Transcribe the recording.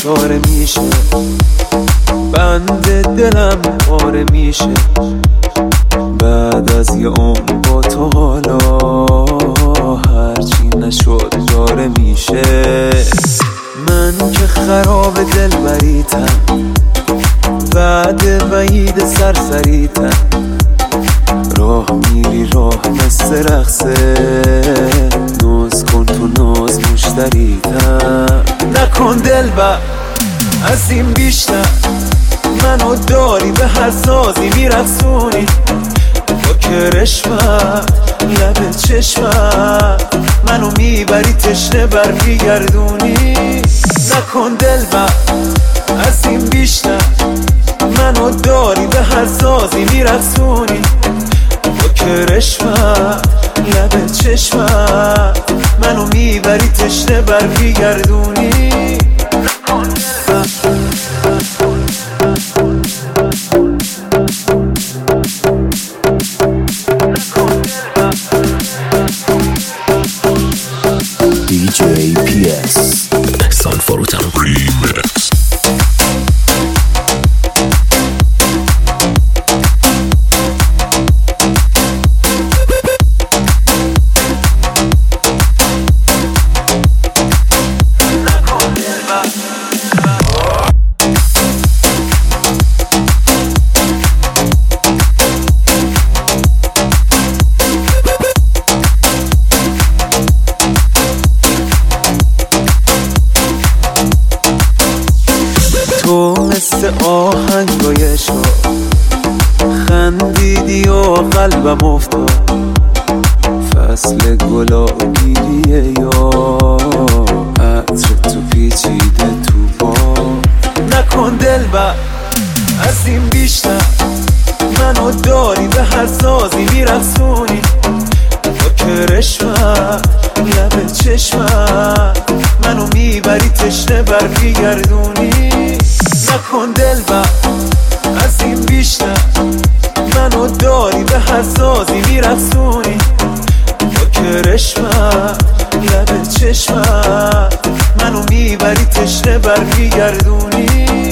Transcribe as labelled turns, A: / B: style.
A: ستاره میشه، بند دلم پاره میشه بعد از یه عمر با تو. حالا هرچی نشد داره میشه. من که خراب دلبریتم، بعد وعید سرسریتم، راه میری راه مثل رقصه، ناز کن تو ناز مشتریتم. نکن دلبر از این بیشتر، منو داری به هر سازی میرقصونی، با کرشمت لب چشمت منو میبری تشنه برمیگردونی. نکن دلبر از این بیشتر، منو داری به هر سازی میرقصونی، با کرشمت لب چشمت منو میبری تشنه برمیگردونی.
B: DJ PS San Forutan Remix.
A: تو مثل آهنگای شو خندیدی و قلبم افتاد، فصل گلابیه یا عطر تو پیچیده تو با. نکن دلبر از این بیشتر، منو داری به هر سازی میرقصونی، با کرشمت لب چشمت منو میبری تشنه برمیگردونی. نکن دلبر از این بیشتر، منو داری به هر سازی میرقصونی، با کرشمت لب چشمت منو میبری تشنه برمیگردونی.